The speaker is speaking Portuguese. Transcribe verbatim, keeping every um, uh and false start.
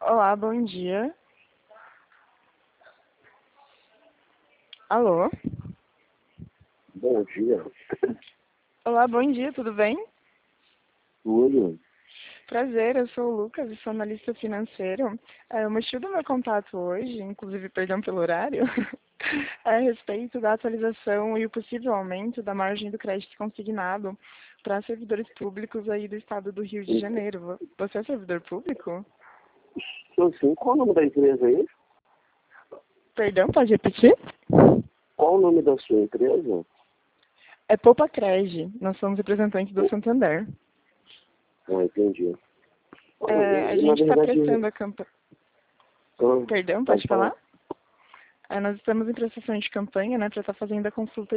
Olá, bom dia. Alô? Bom dia. Olá, bom dia, tudo bem? Tudo? Prazer, eu sou o Lucas e sou analista financeiro. É, o motivo do meu contato hoje, inclusive, perdão pelo horário, é a respeito da atualização e o possível aumento da margem do crédito consignado para servidores públicos aí do estado do Rio de Janeiro. Você é servidor público? Sim, sim. Qual o nome da empresa aí? Perdão, pode repetir? Qual o nome da sua empresa? É Poupa Cred, nós somos representantes do Santander. Ah, entendi. Ah, É, a e, na gente está verdade... prestando a campanha. Ah, Perdão, pode pode falar. falar? É, nós estamos em prestação de campanha, né, para estar fazendo a consulta